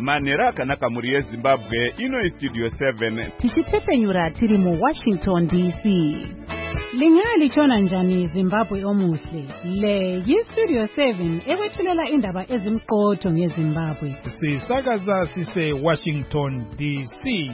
Manera akanaka muri yeZimbabwe ino Studio 7 tichitepenyura tiri mu Washington DC. Lingali chona njani Zimbabwe omuhle. Le Studio 7 ewethulela indaba ezimqotho ngeZimbabwe. Sisakaza sise Washington DC.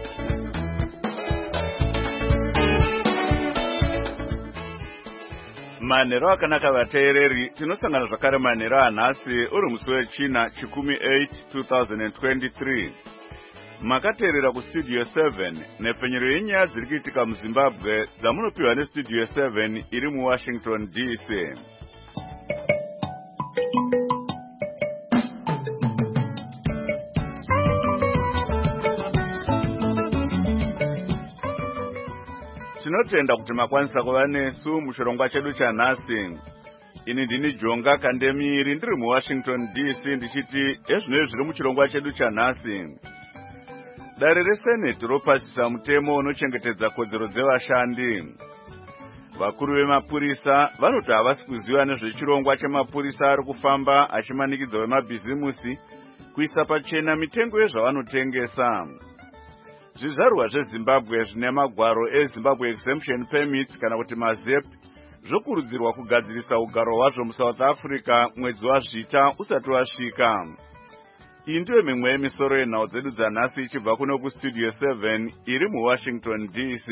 Manero akanaka vateereri tinosangana zvakare manero anhasi uri musi wechina chikumi 8 2023. Makateerera kustudio 7 nepfenyero yenyaya dziri kuitika muZimbabwe dzamunopiwa nestudio 7 iri muWashington DC. Tinotenda kuti makwanisa kuva nesu muchirongwa chedu chanhasi. Ini ndini Jonga Kandemiri ndiri muWashington DC ndichiti ezvinoi zviri muchirongwa chedu chanhasi. Dare reSenate ropasisa mutemo unochengetedza kodzero dzevashandi. Vakuru vemapurisa vanoti havasi kuziva nezvechirongwa chemapurisa ari kufamba achimanikidza vemabhizimusi kuisa pachena mitengo yezvavanotengesa. Zvizvarwa zveZimbabwe zvine magwaro eZimbabwe Exemption Permits kana kuti maZEP zvokurudzirwa kugadzirisa ugaro hwazvo muSouth Africa mwedzi waZvita usati wasvika. Iyi ndiyo mimwe yemisoro yenhau dzedu dzanhasi ichibva kuno kustudio 7 iri muWashington DC.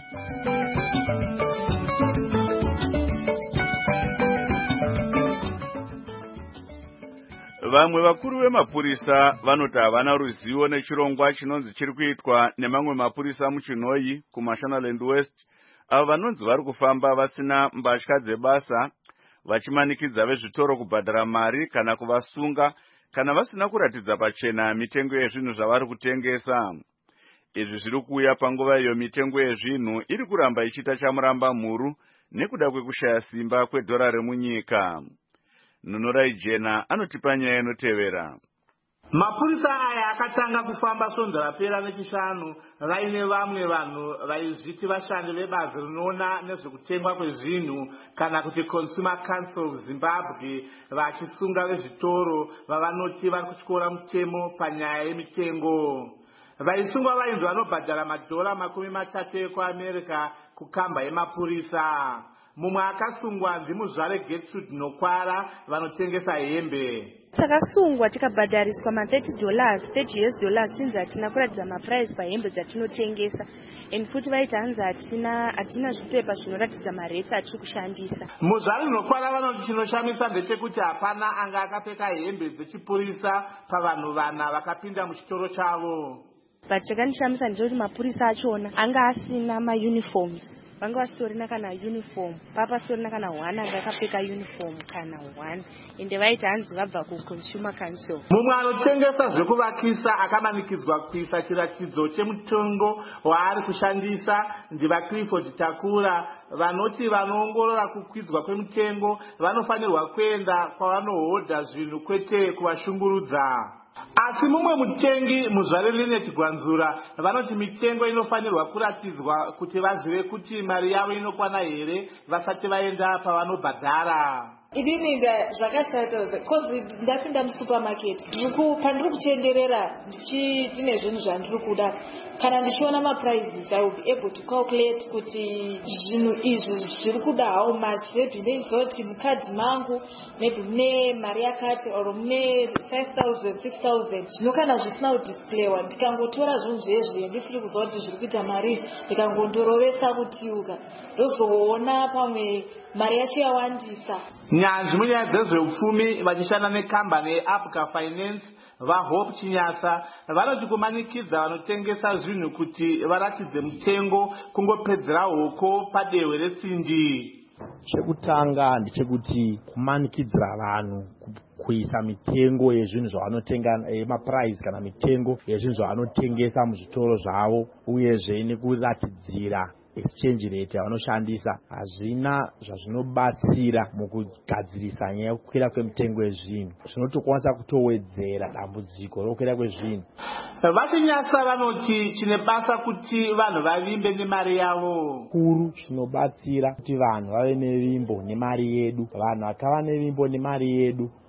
Vamwe vakuru vemapurisa vanoti havana ruzivo nechirongwa chinonzi chiri kuitwa nemamwe mapurisa muChinhoyi kuMashonaland West, avo vanonzi vari kufamba vasina mbatya dzebasa vachimanikidza vezvitoro kubhadhara mari kana kuvasunga kana vasina kuratidza pachena mitengo yezvinhu zvavari kutengesa. Izvi zviri kuuya panguva iyo mitengo yezvinhu iri kuramba ichiita chamuramba mhuru nekuda kwekushaya simba kwedhora remunyika. Nunorai Jena anotipa nyaya inotevera. Mapurisa aya akatanga kufamba sonzo rapera nechishanu vaine vamwe vanhu vaizviti vashandi vebazi rinoona nezvekutengwa kwezvinhu kana kuti Consumer Council of Zimbabwe vachisunga vezvitoro vavanoti vari kutyora mutemo panyaya yemitengo. Vaisungwa vainzi vanobhadhara madhora $30 ekuAmerica kukamba yemapurisa. Mumwe akasungwa ndimuzvare Gertrude Nokwara vanotengesa hembe. Takasungwa tikabhadhariswa $30 since hatina kuratidza maprice pahembe dzatinotengesa. And futi vaiti hanzi hatina zvipepa zvinoratidza maresi atiri kushandisa. Muzvare Nokwara vanoti chinoshamisa ndechekuti hapana anga akapfeka hembe dzechipurisa pavanhu vana vakapinda muchitoro chavo. But chakandishamisa ndechekuti mapurisa achona anga asina mauniforms. Vanga vasitorina kana uniform. Papa sitorina kana one anga akapfeka uniform kana one. Ende vaiti hanzi vabva kuConsumer Council. Mumwe anotengesa zvekuvakisa akamanikidzwa kuisa chiratidzo chemutengo waari kushandisa ndiva Clifford Takura vanoti vanoongorora kukwidzwa kwemitengo vanofanirwa kuenda kwavanohodha zvinhu kwete kuvashungurudza. Asi mumwe mutengi muzvare Linet Gwanzura vanoti mitengo inofanirwa kuratidzwa kuti vazive kuti mari yavo inokwana here vasati vaenda pavanobhadhara. Inini zvakashata because ndapinda musupermarket pandiri kutenderera ndichitine zvinhu zvandiri kuda kana ndichiona maprices I will be able to calculate kuti zvinhu izvi zviri kuda how much. Maybe ndezoti mukadzi mangu maybe mune mari yakati or mune 5,000 6,000 zvinokana zvisina kudisplayiwa. Ndikangotora zvinhu zvezvi ndisiri kuziva kuti zviri kuita mari ndikangondorovesa kutiuka ndozoona pamwe mari yacho yawandisa. Nyanzvi munyaya dzezveupfumi vachishanda nekambani yeApga Finance vaHope Chinyasa vanoti kumanikidza vanotengesa zvinhu kuti varatidze mutengo kungopedzera hoko padehwe retsindi. Chekutanga ndechekuti kumanikidzira vanhu kuisa mitengo yezvinhu zvavanotenga maprice kana mitengo yezvinhu zvavanotengesa muzvitoro zvavo uyezve nekuratidzira exchange rate yavanoshandisa hazvina zvazvinobatsira mukugadzirisa nyaya yekukwira kwemitengo yezvinhu. Zvinotokwanisa kutowedzera dambudziko rokukwira kwezvinhu. Vachinyasa vanoti chine basa kuti vanhu vavimbe nemari yavo. Kuru chinobatsira kuti vanhu vave nevimbo nemari yedu. Vanhu vakava nevimbo nemari yedu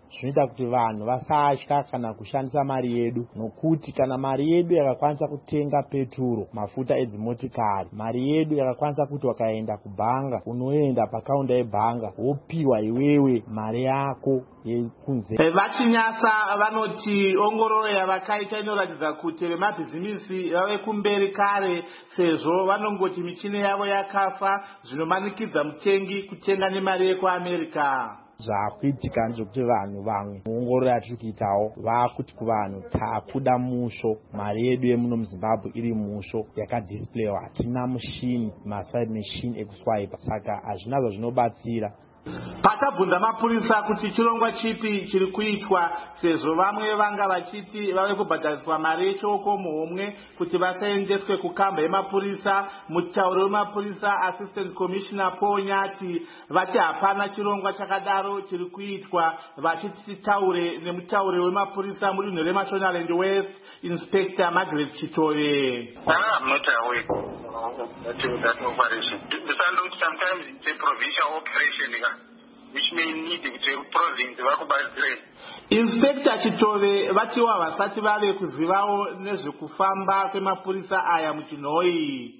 zvinoita kuti vanhu vasatya kana kushandisa mari yedu, nokuti kana mari yedu yakakwanisa kutenga peturo, mafuta edzimotikari, mari yedu yakakwanisa kuti wakaenda kubhanga unoenda pakaunda yebhanga wopiwa iwewe mari yako yekunze. Vachinyasa vanoti ongororo yavakaita inoratidza kuti vemabhizimisi vave kumberi kare, sezvo vanongoti michini yavo yakafa, zvinomanikidza mutengi kutenga nemari yekuAmerica. Zvakuitika ndezvekuti vanhu vamwe muongororo yatiri kuitawo vakuti kuvanhu takuda musho, mari yedu yemuno muZimbabwe iri musho yakadisplayiwa, hatina mushini, maside machine ekuswipe, saka hazvina zvazvinobatsira. Pakabvunza mapurisa kuti chirongwa chipi chiri kuitwa, sezvo vamwe vanga vachiti vave kubhadhariswa mari yechoko muhomwe kuti vasaendeswe kukamba yemapurisa. Mutauri wemapurisa Assistant Commissioner Paul Nyati vati hapana chirongwa chakadaro chiri kuitwa, vachiti taure nemutauri wemapurisa mudunhu reMashonaland West, Inspector Margaret Chitove. I'm not aware of that operation. Sometimes it's a provincial operation, which may need to province vakubatsire. Inspector Chitove vatiwa vasati vave kuzivawo nezvekufamba kwemapurisa aya muchinhoi.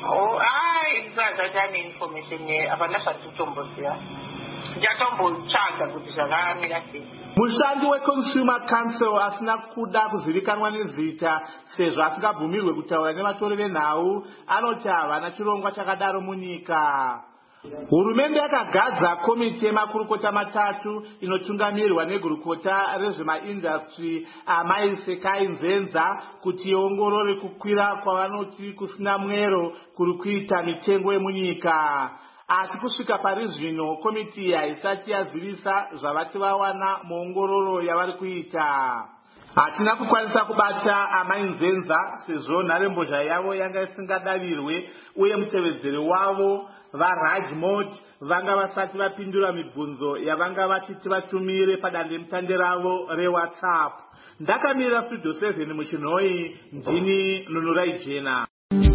That information apana zvatitomboziva. Ndatombotsvaga kuti zvakamira sei. Mushandi weConsumer Council asina kuda kuzivikanwa nezita sezvo asingabvumirwe kutaura nevatori venhau, anoti havana chirongwa chakadaro munyika. Hurumende yakagadza komiti yemakurukota matatu inotungamirwa negurukota rezvemaindastry Amai Sekai Nzenza kuti iongorore kukwira kwavanoti kusina mwero kuri kuita mitengo yemunyika. Asi kusvika pari zvino komiti haisati yazivisa zvavati vawana muongororo yavari kuita. Hatina kukwanisa kubata Amai Nzenza sezvo nharembozha yavo yanga isingadavirwe, uye mutevedzeri wavo vaRajmot vanga vasati vapindura mibvunzo yavanga vachiti vatumire padandemutande ravo reWhatsApp. Ndakamirira Studio 7 muchinhoi, ndini Nunurai Jena.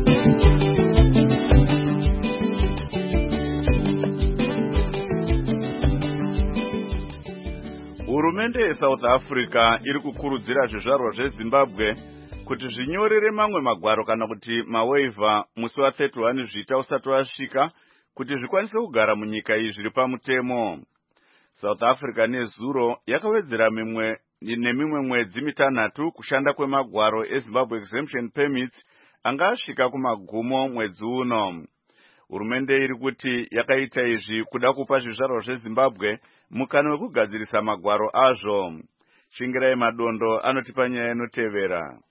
Hurumende yeSouth Africa iri kukurudzira zvizvarwa zveZimbabwe kuti zvinyorere mamwe magwaro kana kuti mawaiver musi wa31 Zvita usati wasvika kuti zvikwanise kugara munyika iyi zviri pamutemo. South Africa nezuro yakawedzera nemimwe mwedzi mitanhatu kushanda kwemagwaro eZimbabwe Exemption Permits anga asvika kumagumo mwedzi uno. Hurumende iri kuti yakaita izvi kuda kupa zvizvarwa zveZimbabwe mukana wekugadzirisa magwaro azvo. Shingirai Madondo anotipa nyaya inotevera.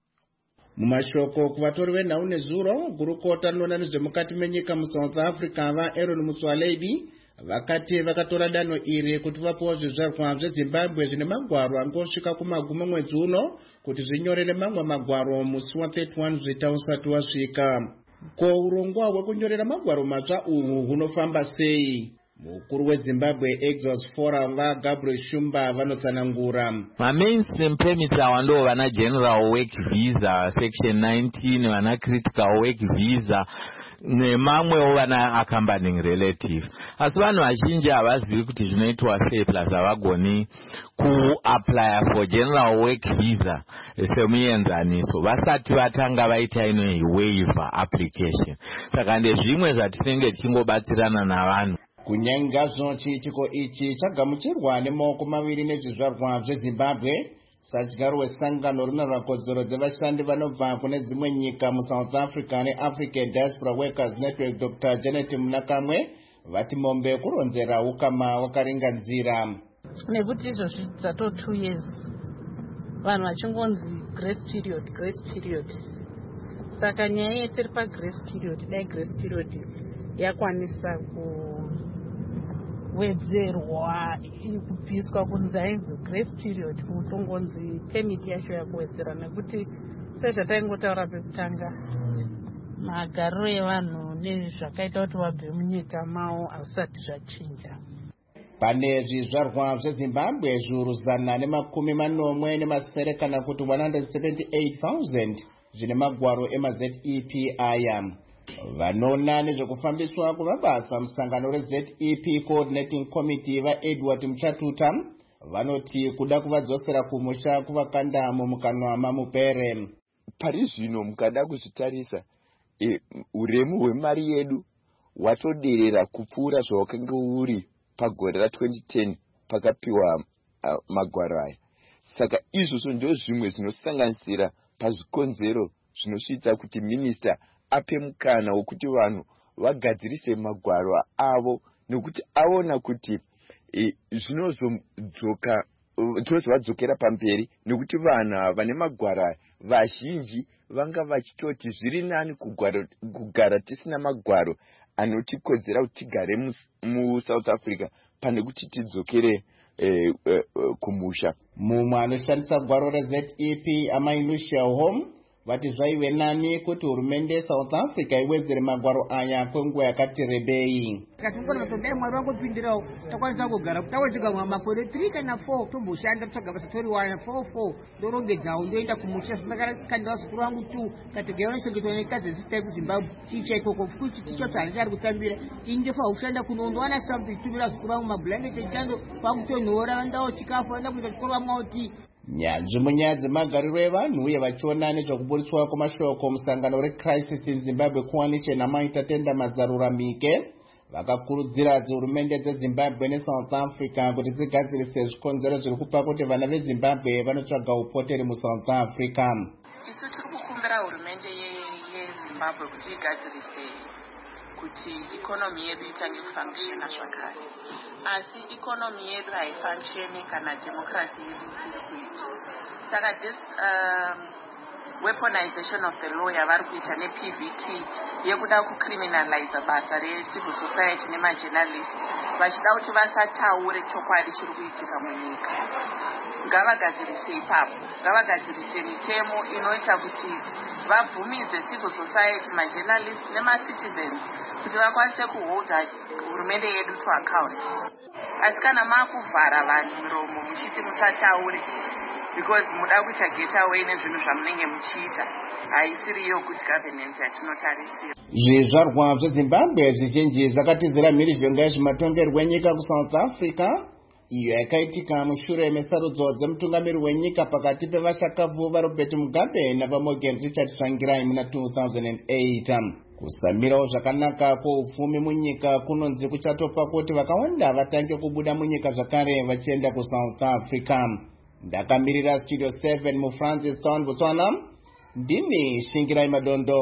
Mumashoko kuvatori venhau nezuro, gurukota rinoona nezvemukati menyika muSouth Africa vaAaron Motsoaledi vakati vakatora danho iri kuti vapiwe zvizvarwa zveZimbabwe zvine magwaro angosvika kumagumo mwedzi uno kuti zvinyorere mamwe magwaro musi wa31 Zvita usati wasvika. Ko urongwa hwekunyorera magwaro matsva uhu hunofamba sei? Mukuru weZimbabwe Exos Forum Gabriel Shumba vanotsanangura. Mainstream permits awando vana general work visa section 19, vana critical work visa nemamwewo vana accompanying relative. Asi vanhu vazhinji havazivi kuti zvinoitwa sei plus havagoni kuapply for general work visa semuenzaniso vasati vatanga vaita ino waiver application. Saka ndezvimwe zvatinenge tichingobatsirana navanhu. Kunyanga zvino chiitiko ichi chagamuchirwa nemaoko maviri nezvizvarwa zveZimbabwe sadyaro wesangano rinoona kodzero dzevashandi vanobva kune dzimwe nyika muSouth Africa neAfrican Diaspora Workers Network Dr. Janet Munakamwe vati mombe kuronzera ukama wakaringanzira. Nekuti izvozvi dzato 2 years vanhu vachingonzi grace period. Saka nyaya yese iri pagrace period, dai grace period yakwanisa kuwedzerwa kubviswa kunzi ainzi grace period kutongonzi permit yacho yakuwedzera, nekuti sezvataingotaura pekutanga magariro evanhu nezvakaita kuti vabve munyika mavo hazvisati zvachinja. Pane zvizvarwa zveZimbabwe zviuru 140 kana kuti 178,000 zvine magwaro emaZEP aya. Vanoona nezvekufambiswa kwemabasa musangano reZEP Coordinating Committee vaEdward Muchatuta vanoti kuda kuvadzosera kumusha kuvakanda mumukanwa mamupere. Pari zvino mukada kuzvitarisa uremu hwemari yedu hwatoderera kupfuura zvawakanga uri pagore ra2010 pakapiwa magwaro aya. Saka izvozvo ndio zvimwe zvinosanganisira pazvikonzero zvinosvitsa kuti minista ape mukana wokuti vanhu vagadzirise magwaro avo, nekuti aona kuti zvinozovadzokera pamberi, nekuti vanhu vane magwaro aya vazhinji vanga vachitoti zviri nani kugara tisina magwaro anotikodzera kuti tigare muSouth Africa pane kuti tidzokere kumusha. Mumwe anoshandisa gwaro reZEP Amai Lucia Home vati zvaive nani kuti hurumende yeSouth Africa iwedzere magwaro aya kwenguva yakati rebei. Tikatongona todai mwari wangopindirawo takwanisa kugara tawetika makore 3 kana 4 tomboshanda tsvaga basa toriwana 4 ndorongedzawo ndoenda kumusha zvakakandira zvikuru wangu 2 kategera nochengetwa nekadzi dzisitai kuZimbabwe chicha ikoko futi ticho tari kutambira indefa kushanda kunondowana something tumira zvikuru wangu mablanketi echando pakutonhora ndawo chikafu anda kuita chikoro vamwauti. Nyanzvi munyaya dzemagariro evanhu uye vachiona nezvekuburitswa kwamashoko musangano reCrisis in Zimbabwe Coalition amaita Tenda Mazaruramike vakakurudzira hurumende dzeZimbabwe neSouth Africa kuti dzigadzirise zvikonzero zviri kupa kuti vana veZimbabwe vanotsvaga upoteri muSouth Africa. Isu tiri kukumbira hurumende yeZimbabwe kuti igadzirise kuti ikonomi yedu itange kufunctiona zvakare, asi ikonomi yedu haifunctioni kana democracy yedu isiri kuita. Saka this weaponization of the law yavari kuita nePVT yekuda kucriminalize basa recivil society nemajournalist vachida kuti vasataure chokwadi chiri kuitika munyika. Ngavagadzirise ipapo, ngavagadzirise mitemo inoita kuti vabvumidze civil society, majournalist nemacitizens kuti vakwanise kuholda hurumende yedu to account. Asi kana maakuvhara vanhu miromo muchiti musataure because muda kuita get away nezvinhu zvamunenge muchiita, haisiriyo good governance yatinotarisira. Zvizvarwa zveZimbabwe zvizhinji zvakatizira mhirizhonga yezvematongerwo wenyika kuSouth Africa iyo yakaitika mushure mesarudzo dzemutungamiri wenyika pakati pevashakavu vaRobert Mugabe navaMorgan Richard Tsvangirai muna 2008. Kusamirawo zvakanaka kwoupfumi munyika kunonzi kuchatopa kuti vakawanda vatange kubuda munyika zvakare vachienda kuSouth Africa. Ndakamirira Studio 7 muFrancis Town, Botswana. Ndini Shingirai Madondo.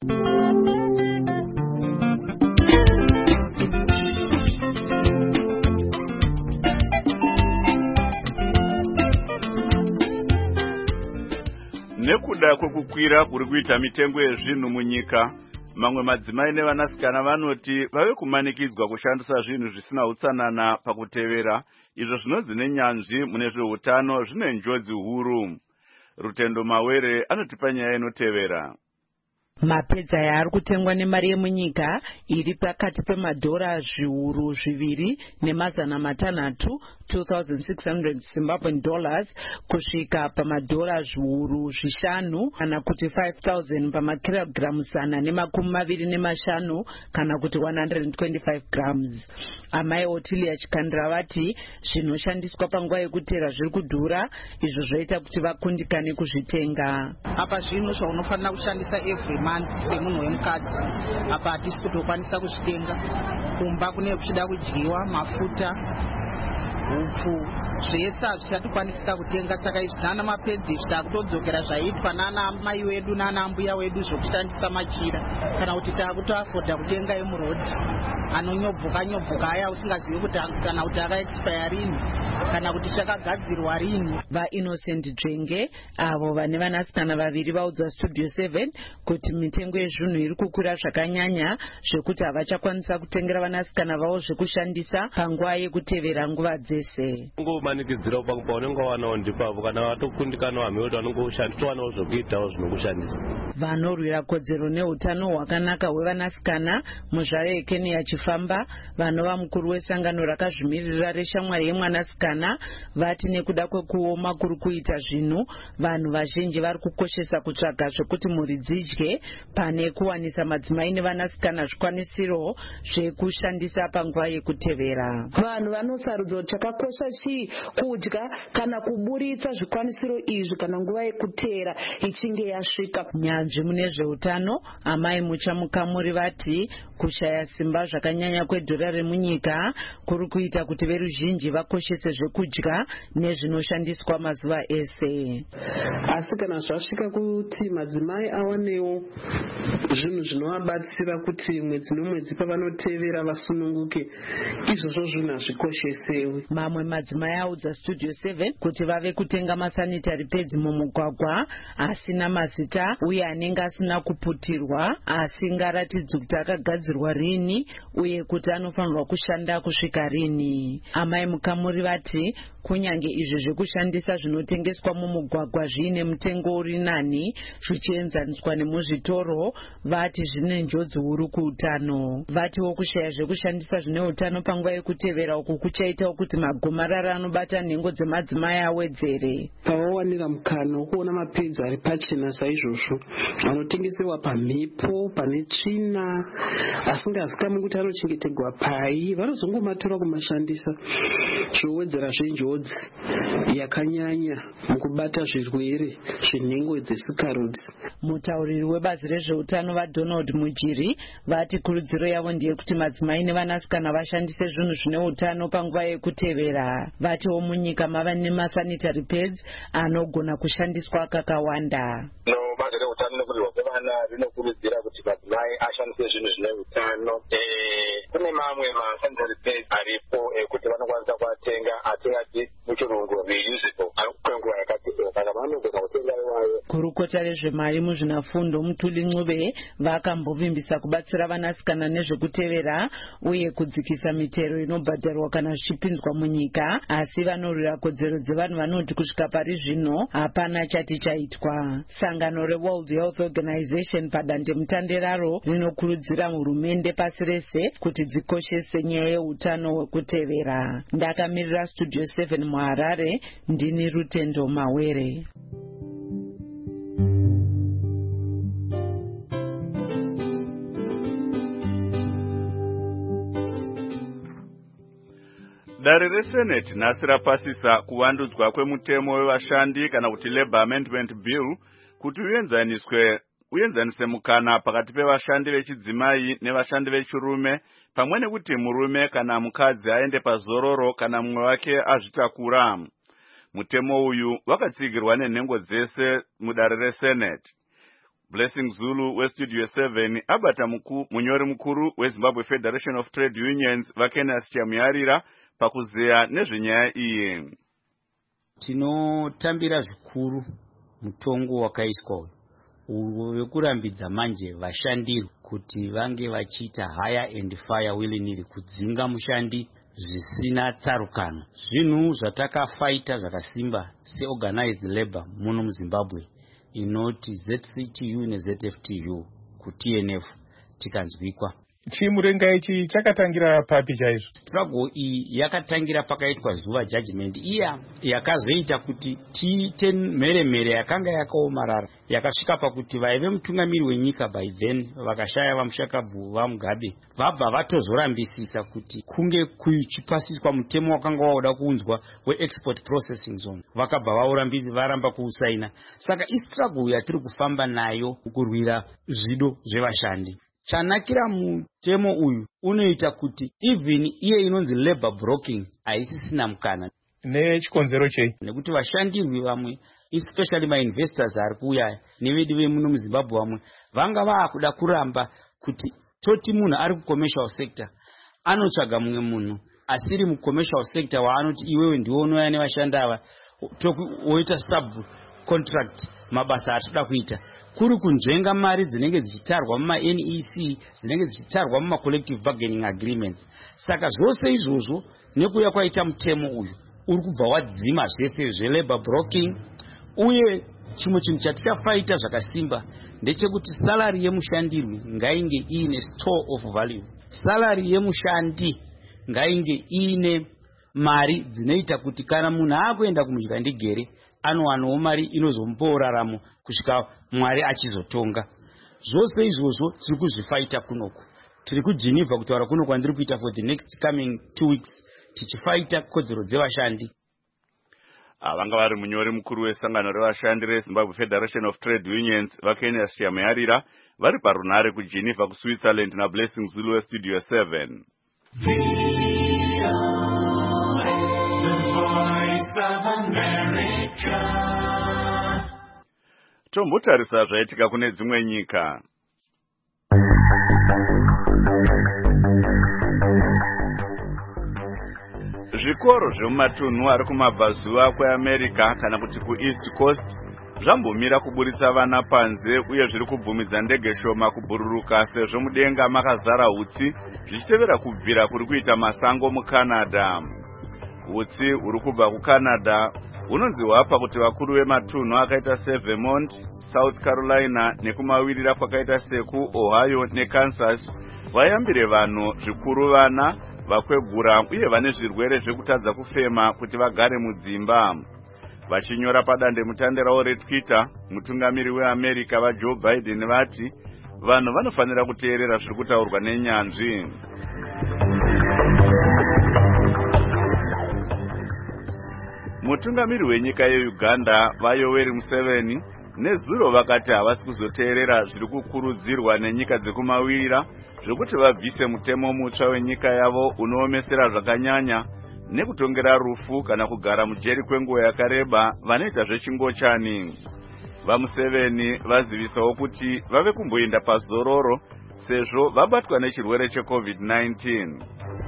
Nekuda kwekukwira kuri kuita mitengo yezvinhu munyika, mamwe madzimai nevanasikana vanoti vave kumanikidzwa kushandisa zvinhu zvisina utsanana pakutevera, izvo zvinonzi nenyanzvi mune zveutano zvine njodzi huru. Rutendo Mawere anotipa nyaya inotevera. Mapedza yaari kutengwa nemari yemunyika iri pakati pemadhora zviuru zviviri nemazana matanhatu 2,600 Zimbabwean dollars kusvika pamadhora zviuru zvishanu kana kuti 5,000 pamakirogiramu zana nemakumi maviri nemashanu kana kuti 125 grams. Amai Otilia Chikandira vati zvinoshandiswa panguva yekutera zviri kudhura, izvo zvoita kuti vakundikane kuzvitenga. Apa zvinhu zvaunofanira kushandisa every month semunhu wemukadzi, apa hatisi kutokwanisa kuzvitenga. Kumba kune kuchida kudyiwa, mafuta, upfu, zvese hazvichatokwanisika kutenga. Saka izvi nana mapedzi takutodzokera zvaiitwa nana mai wedu nana mbuya wedu zvokushandisa machira, kana kuti takutoafoda kutenga emurodhi anonyobvuka aya usingazivi kuti kana kuti akaexpire rini kana kuti chakagadzirwa rini. VaInnocent Dzvenge avo vane vanasikana vaviri vaudza Studio 7 kuti mitengo yezvinhu iri kukwira zvakanyanya zvekuti havachakwanisa kutengera vanasikana vavo zvekushandisa panguva yekutevera nguva dzese. Ngomanikidzira paunenge wanawo ndipavo kana watokundikana hamwe kuti vanongoshandiswanawo zvokuitawo zvinokushandisa. Vanorwira kodzero neutano hwakanaka hwevanasikana muzvare yeKenya chifamba, vanova mukuru wesangano rakazvimirira reshamwari yemwanasikana vati nekuda kwekuoma kuri kuita zvinhu, vanhu vazhinji vari kukoshesa kutsvaga zvekuti mhuri dzidye pane kuwanisa madzimai nevanasikana zvikwanisiro zvekushandisa panguva yekutevera. Vanhu vanosarudzo chakakosha chii, kudya kana kuburitsa zvikwanisiro izvi kana nguva yekuteera ichinge yasvika. Nyanzvi mune zveutano amai Muchamukamuri vati kushaya simba zvakanyanya kwedhora remunyika kuri kuita kuti veruzhinji vakoshese zvekudya nezvinoshandiswa mazuva ese. Asi kana zvasvika kuti madzimai awanewo zvinhu zvinovabatsira kuti mwedzi nomwedzi pavanotevera vasununguke, izvozvo zvinhu hazvikoshesewi. Mamwe madzimai audza Studio 7 kuti vave kutenga masanitary pads mumugwagwa asina mazita uye anenge asina kuputirwa, asingaratidzi kuti akagadzirwa rini uye kuti anofanirwa kushanda kusvika rini. Amai Mukamuri vati kunyange izvo zvekushandisa zvinotengeswa mumugwagwa zviine mutengo uri nani zvichienzaniswa nemuzvitoro, vati zvine njodzi huru kuutano. Vatiwo kushaya zvekushandisa zvine utano panguva yekutevera uku kuchaita kuti magomarara anobata nhengo dzemadzimai awedzere. Pavawanira mukana wokuona mapedzi ari pachena saizvozvo anotengesewa pamhepo pane tsvina asingazikamwi kuti anochengeterwa pai, vanozongomatora kumashandisa zvowedzera zvenjodzi yakanyanya mukubata zvirwere zvenhengo dzesikarudzi. Mutauriri webazi rezveutano vaDonald Mujiri vati kurudziro yavo ndeyekuti madzimai nevanasikana vashandise zvinhu zvine utano panguva yekutevera. Vatiwo munyika mava nemasanitary pads anogona kushandiswa kakawanda. Bazi reutano nekurirwa kwevana rinokurudzira kuti madzimai ashandise zvinhu zvine utano. Kune mamwe masanitary pads aripo ekuti vanokwanisa kuatenga atingati muchirungu reusable kwenguva yakati kana vanogona kutenga iwayo. Kurukota rezvemari muzvinafundo Mutuli Ncube vakambovimbisa kubatsira vanasikana nezvekutevera uye kudzikisa mitero inobhadharwa kana zvichipinzwa munyika, asi vanorwira kodzero dzevanhu vanoti kusvika pari zvino hapana chati chaitwa. Sangano reWorld Health Organization padandemutande raro rinokurudzira hurumende pasi rese kuti dzikoshese nyaya yeutano hwekutevera. Ndakamirira Studio 7 muHarare, ndini Rutendo Mawere. Dare reSenate nhasi rapasisa kuvandudzwa kwemutemo wevashandi kana kuti Labour Amendment Bill kuti uenzanise mukana pakati pevashandi vechidzimai nevashandi vechirume, pamwe nekuti murume kana mukadzi aende pazororo kana mumwe wake azvitakura. Mutemo uyu wakatsigirwa nenhengo dzese mudare reSenate. Blessing Zulu weStudio 7 abata munyori mukuru weZimbabwe Federation of Trade Unions Vakenas Chamuyarira pakuzeya nezvenyaya iyi. Tinotambira zvikuru mutongo wakaiswa uyu wekurambidza manje vashandi kuti vange vachiita hire and fire willy-nilly kudzinga mushandi zvisina tsarukano. Zvinhu zvatakafaita zvakasimba seorganized labor muno muZimbabwe inoti ZCTU neZFTU kuTNF tikanzwikwa. Chimurenga ichi chakatangira papi chaizvo? Struggle iyi yakatangira pakaitwa zuva judgment iya yakazoita kuti tiite mheremhere yakanga yakaomarara yakasvika pakuti vaive mutungamiri wenyika by then vakashaya vamushakabvu vaMugabe vabva vatozorambisisa kuti kunge kuchipasiswa mutemo wakanga wauda kuunzwa weexport processing zone, vakabva varamba kuusaina. Saka istruggle yatiri kufamba nayo kurwira zvido zvevashandi. Chanakira mutemo uyu unoita kuti even iye inonzi labor broking haisisina mukana. Nechikonzero chei? Nekuti vashandirwi vamwe especially ma-investors ari kuuya nevedu vemuno muZimbabwe vamwe vanga vaakuda kuramba kuti toti munhu ari kucommercial sector anotsvaga mumwe munhu asiri mucommercial sector waanoti iwewe ndiwe unouya nevashandi ava woita subcontract mabasa atoda kuita, kuri kunzvenga mari dzinenge dzichitarwa muma-NEC dzinenge dzichitarwa muma-collective bargaining agreements. Saka zvose izvozvo nekuya kwaita mutemo uyu uri kubva wadzima zvese zvelabor broking. Uye chimwe chinhu chatichafaita zvakasimba ndechekuti salary yemushandirwi ngainge iine store of value. Salary yemushandi ngainge iine mari dzinoita kuti kana munhu akuenda kumudya ndigere anowanawo mari inozomupawo raramo kusvika Mwari achizotonga. Zvose izvozvo tiri kuzvifaita kunoku. Tiri kuGeneva kutaura kuno kwandiri kuita for the next coming 2 weeks. tichifaita kodzero dzevashandi. Vanga vari munyori mukuru wesangano revashandi reZimbabwe Federation of Trade Unions vaKenya Shamuyarira vari parunare kuGeneva kuSwitzerland naBlessing Zulu weStudio 7. Tombotarisa zvaitika kune dzimwe nyika. Zvikoro zvemumatunhu ari kumabvazuva kweAmerica kana kuti kuEast Coast zvambomira kuburitsa vana panze uye zviri kubvumidza ndege shoma kubhururuka sezvo mudenga makazara hutsi zvichitevera kubvira kuri kuita masango muCanada. Hutsi huri kubva kuCanada hunonzi hwapa kuti vakuru vematunhu akaita seVermont, South Carolina nekumawirira kwakaita sekuOhio neKansas vayambire vanhu zvikuru vana vakwegura uye vane zvirwere zvekutadza kufema kuti vagare mudzimba. Vachinyora padande mutande ravo reTwitter, mutungamiri weAmerica vaJoe Biden vati vanhu vanofanira kuteerera zviri kutaurwa nenyanzvi. Mutungamiri wenyika yeUganda vaYoweri Museveni nezuro vakati havasi kuzoteerera zviri kukurudzirwa nenyika dzekumawirira zvokuti vabvise mutemo mutsva wenyika yavo unoomesera zvakanyanya nekutongera rufu kana kugara mujeri kwenguva yakareba vanoita zvechingochani. VaMuseveni vazivisawo kuti vave kumboenda pazororo sezvo vabatwa nechirwere cheCovid-19.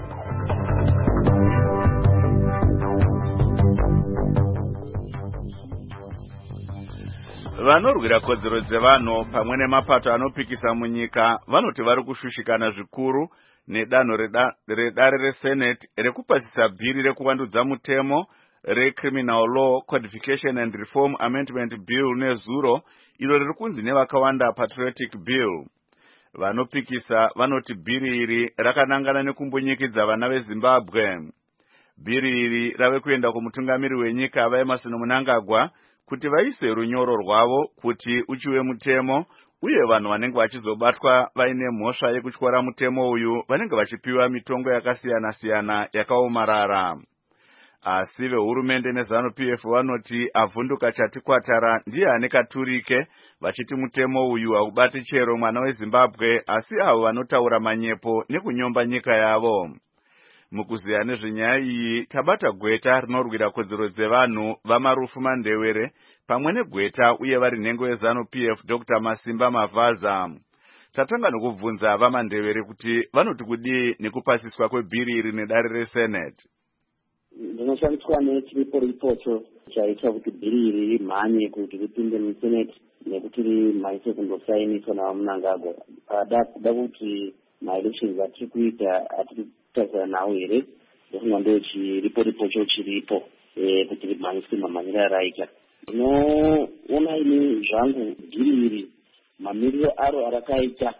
Vanorwira kodzero dzevanhu pamwe nemapato anopikisa munyika vanoti vari kushushikana zvikuru nedanho redare reSenate rekupasisa bhiri rekuvandudza mutemo reCriminal Law Codification and Reform Amendment Bill nezuro iro riri kunzi nevakawanda Patriotic Bill. Vanopikisa vanoti bhiri iri rakanangana nekumbonyikidza vana veZimbabwe. Bhiri iri rave kuenda kumutungamiri wenyika vaEmmerson Mnangagwa kuti vaise runyoro rwavo kuti uchiwe mutemo uye vanhu vanenge vachizobatwa vaine mhosva yekutyora mutemo uyu vanenge vachipiwa mitongo yakasiyana-siyana yakaomarara. Asi vehurumende neZANU-PF vanoti avhunduka chati kwatara ndiye ane katurike vachiti mutemo uyu haubati chero mwana weZimbabwe asi avo vanotaura manyepo nekunyomba nyika yavo. Mukuziya nezvenyaya iyi tabata gweta rinorwira kodzero dzevanhu vaMarufu Mandewere pamwe negweta uye vari nhengo yeZANU-PF Dr. Masimba Mavaza. Tatanga nokubvunza vaMandewere kuti vanoti kudii nekupasiswa kwebhiri iri nedare reSenate. Ndinoshandiswa nechiripo ipocho chaita kuti bhiri iri rimhanye kuti ripinde muSenate nekuti rimhanyise kundosainiswa naMnangagwa. Kuda kuti maelections atiri kuita atiri kutarisana nawo here ndofunga ndo chiripo chiripo kuti rimhanyiswe mamhanyire araita. Ndinoona ini zvangu bhiri iri mamiriro aro arakaita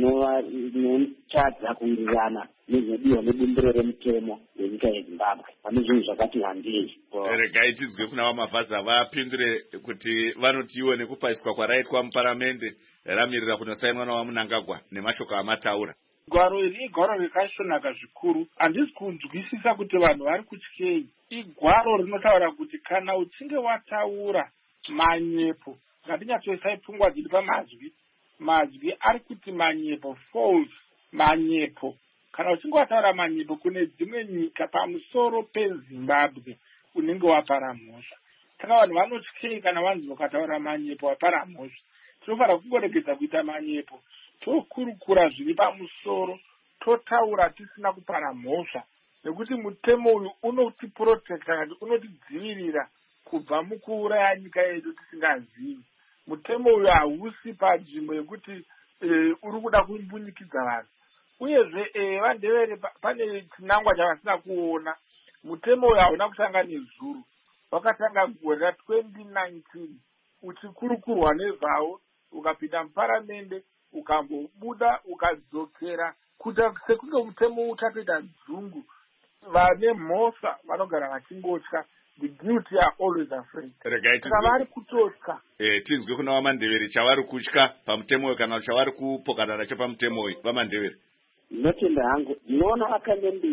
inotadza kuwirirana nezvinodiwa nebumbiro remutemo wenyika yeZimbabwe. Pane zvinhu zvakati wandei. Regai tidzwe kuna vaMavhaza vapindure kuti vanoti iwo nekupasiswa kwaraitwa muparamende ramirira kunosainwa naMnangagwa nemashoko amataura. Gwaro iri igwaro rakashonaka zvikuru. Handisi kunzwisisa kuti vanhu vari kutyei. Igwaro rinotaura kuti kana uchinge wataura manyepo, ngatinyatsoisai pfungwa dziri pamazwi. Mazwi ari kuti manyepo, false manyepo. Kana uchinge wataura manyepo kune dzimwe nyika pamusoro peZimbabwe unenge wapara mhosva. Kana vanhu vanotyei kana vanzi vakataura manyepo wapara mhosva. Tinofanira kungoregedza kuita manyepo. Tokurukura zviri pamusoro, totaura tisina kupara mhosva. Nekuti mutemo uyu unotiprotecta kana unotidzivirira kubva mukuuraya nyika yedu tisingazivi. Mutemo uyu hausi panzvimbo yekuti uri kuda kumbunyikidza vanhu. Uyezve vaNdebele pane chinangwa chavasina kuona. Mutemo uyu hauna kutanga nezuro. Wakatanga gore ra2019 uchikurukurwa nezvawo ukapinda muparamende ukambobuda ukadzokera kuita sekunge mutemo uchatoita dzungu. Vane mhosva vanogara vachingotya. The guilty are always afraid. Vari kutotya. Tinzwe kuna vaMandebele chavari kutya pamutemo uyu kana chavari kupokana nacho pamutemo uyu vaMandebele. Ndinotenda hangu ndinoona vakandembire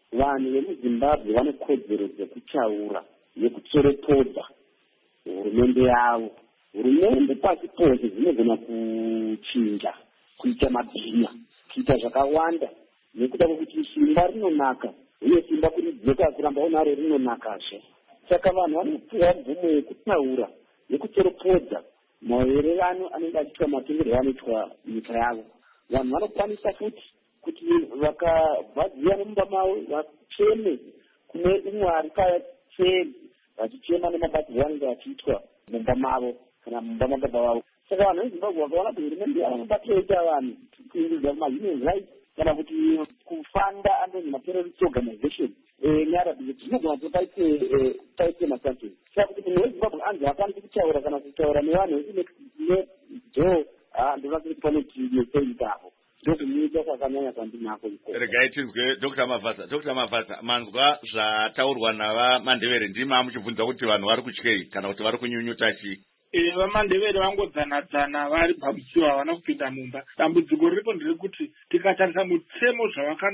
vanhu vemuzimbabwe vane kodzero dzekutaura nekutsoropodza hurumende yavo. Hurumende pasi pose dzinogona kuchinja, kuita mabhinya, kuita zvakawanda nekuda kwekuti simba rinonaka uye simba kuridzoka kuramba unaro rinonakazve. Saka vanhu vanopiwa mvumo yekutaura nekutsoropodza maererano anenge achiitwa matongerwo anoitwa nyika yavo. Vanhu vanokwanisa futi kuti vakabvadziwa nemumba mavo vacheme kune umwe ari pacheni vachichema nemabatirwo anenge achiitwa mumba mavo kana mumba mababa vavo. Saka vanhu vezimbabwe vakaona kuti hurumende yava nobatirwa vanhu kuindudza mahuman rights kana kuti kufanda under materrorist organization nearabia dzinogona kuti paite masanctions. Saka kuti munhu wezimbabwe anzi hakwanisi kutaura kana kutaura nevanhu vedo ndinoona kuti panotineseitapo ndokunyika kwakanyanya kwandinako ikoko. Regai tinzwe Dr. Mavasa, manzwa zvataurwa navamandevere ndima muchibvunza kuti vanhu vari kutyei kana kuti vari kunyunyuta chii? Vamandevere vangodzana-dzana vari pamutsiwo havana kupinda mumba. Dambudziko riripo nderekuti tikatarisa mutemo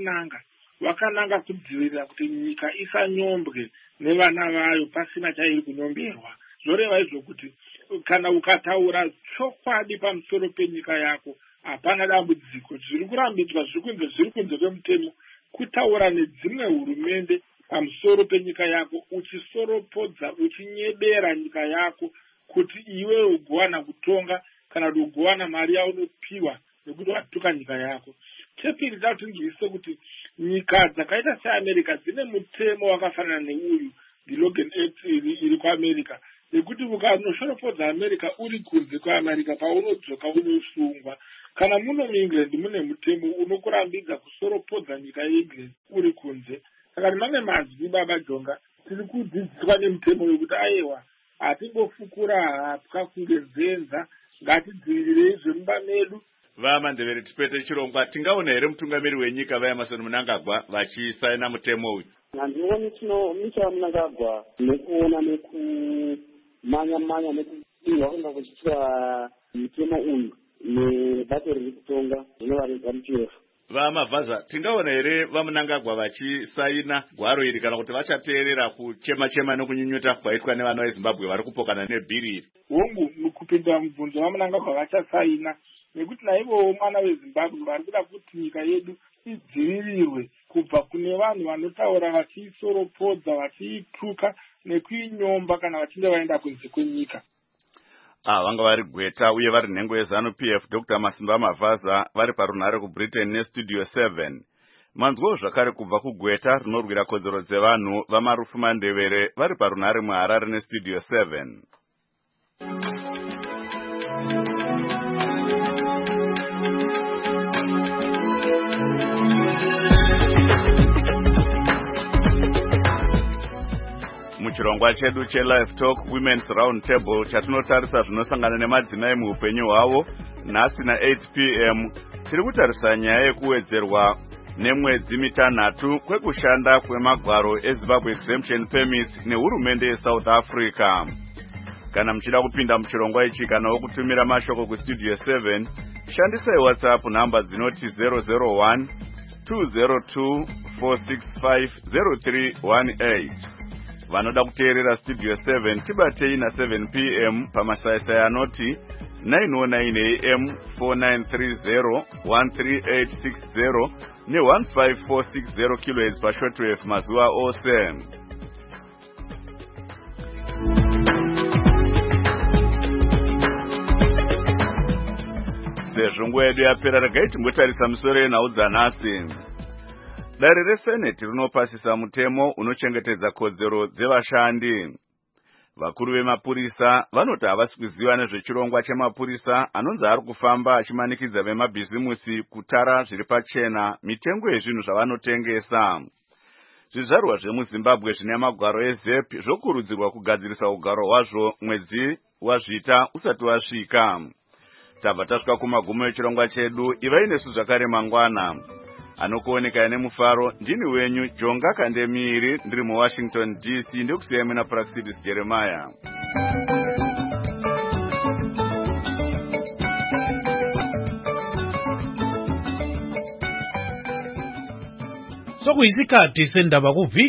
vakananga kudzivirira kuti nyika isanyombwe nevana vayo pasina chairi kunyomberwa. Zvoreva izvo kuti kana ukataura chokwadi pamusoro penyika yako hapana dambudziko. Zviri kurambidzwa zviri kunze kwemutemo kutaura nedzimwe hurumende pamusoro penyika yako uchisoropodza uchinyebera nyika yako kuti iwe ugowana kutonga kana kuti ugowana mari yaunopiwa nekuti watuka nyika yako. Chepiri tatinzwise kuti nyika dzakaita seAmerica dzine mutemo wakafanana neuyu ndiLogan Act iri kuAmerica, nekuti ukanoshorofodza America uri kunze kwaAmerica paunodzoka unosungwa. Kana muno muEngland mune mutemo unokurambidza kusoropodza nyika yeEngland uri kunze. Saka mamwe mazwi baba Jonga tiri kudzidziswa nemutemo wekuti aiwa hatingofukura hapwa kunge nzenza, ngatidzivirirei zvemumba medu. Vamandevere tipete chirongwa, tingaona here mutungamiri wenyika vaEmmerson Mnangagwa vachisaina mutemo uyu? Handinooni tinomisa Mnangagwa nekuona nekumanya-manya nekupihwa kunga kuchiitwa mutemo uyu nebato riri kutonga rinova reZANU-PF. Vamavhaza, tingaona here vaMnangagwa vachisaina gwaro iri kana kuti vachateerera kuchema-chema nekunyunyuta kwaitwa nevana veZimbabwe vari kupokana nebhiri iri? Hongu, kupinda mubvunzo vaMnangagwa vachasaina nekuti naivowo mwana weZimbabwe vari kuda kuti nyika yedu idzivirirwe kubva kune vanhu vanotaura vachiisoropodza, vachiituka nekuinyomba kana vachinge vaenda kunze kwenyika. Vanga vari Gweta uye vari nhengo yeZANU-PF Dr. Masimba Mavhaza vari parunhare kuBritain neStudio 7. Manzwawo zvakare kubva kuGweta rinorwira kodzero dzevanhu vaMarufu Mandevere vari parunhare muHarare neStudio 7. Muchirongwa chedu cheLive Talk Women's Round Table chatinotarisa zvinosangana nemadzimai muupenyu hwavo nhasi na8 p.m. tiri kutarisa nyaya yekuwedzerwa nemwedzi mitanhatu kwekushanda kwemagwaro eZimbabwe Exemption Permits nehurumende yeSouth Africa. Kana muchida kupinda muchirongwa ichi kana wokutumira mashoko kuStudio 7, shandisai WhatsApp nhamba dzinoti 001 202 465 0318. Vanoda kuteerera Studio 7 tibatei na7 p.m. pamasaisai anoti 909 AM 4930 13860 ne15460 kHz pashortwave mazuva ose. Sezvo nguva yedu yapera, regai timbotarisa misoro yenhau dzanhasi. Dare reSeneti rinopasisa mutemo unochengetedza kodzero dzevashandi. Vakuru vemapurisa vanoti havasi kuziva nezvechirongwa chemapurisa anonzi ari kufamba achimanikidza vemabhizimusi kutara zviri pachena mitengo yezvinhu zvavanotengesa. Zvizvarwa zvemuZimbabwe zvine magwaro eZEP zvokurudzirwa kugadzirisa ugaro hwazvo mwedzi wazvita usati wasvika. Tabva tasvika kumagumo echirongwa chedu. Ivai nesu zvakare mangwana. Anokuoneka nemufaro ndini wenyu Jonga Kandemiri, ndiri muWashington DC, ndokusiyai muna Praxidis Jeremiah. sokuyisikhathi sendaba ku